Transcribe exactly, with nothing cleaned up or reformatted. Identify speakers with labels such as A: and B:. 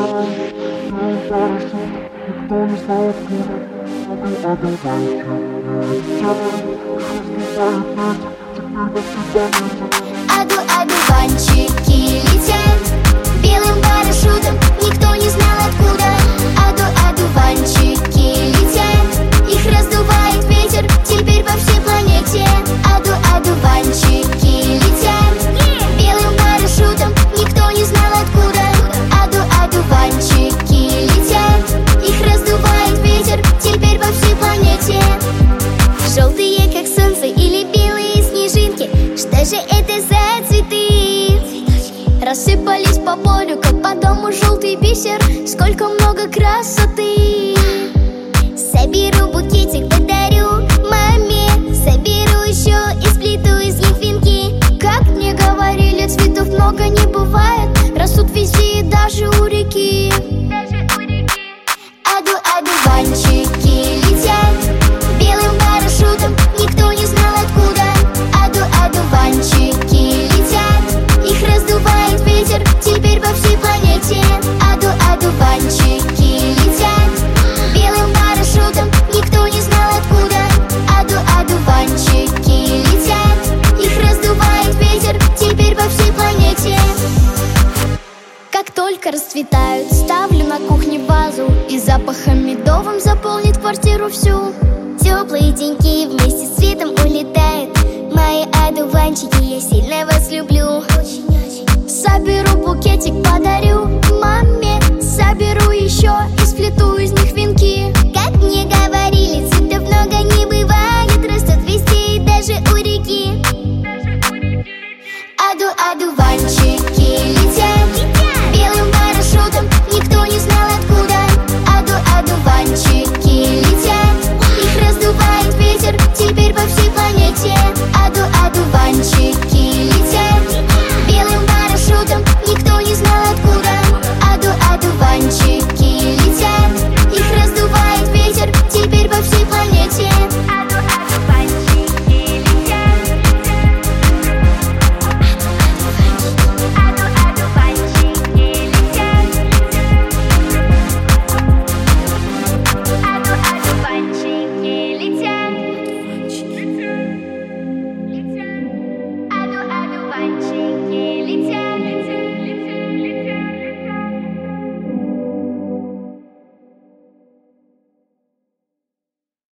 A: Одуванчики летят белым парашютом, никто не знал откуда. Аду, одуванчики летят, их раздувает ветер теперь по всей планете. Аду, одуванчики летят белым парашютом, никто не знал откуда. Аду, одуванчики летят, их раздувает ветер теперь по всей планете. Желтые, как солнце, или белые снежинки, что же это за цветы? Рассыпались по полю, как по дому желтый бисер. Сколько много красоты! Соберу букетик, подарю маме, соберу еще и сплету из них венки. Как мне говорили, цветов много не бывает, растут везде, даже у реки. Аду, одуванчики летят белым парашютом, никто не знал откуда. Аду, одуванчики летят, их раздувает ветер теперь по всей планете. Аду, одуванчики летят белым парашютом, никто не знал откуда. Аду, одуванчики летят, их раздувает ветер теперь по всей планете. Как только расцветают, ставлю на кухне вазу, и запахом медовым заполнит квартиру всю. Теплые деньки вместе с цветом улетают. Мои одуванчики, я сильно вас люблю. Соберу букетик,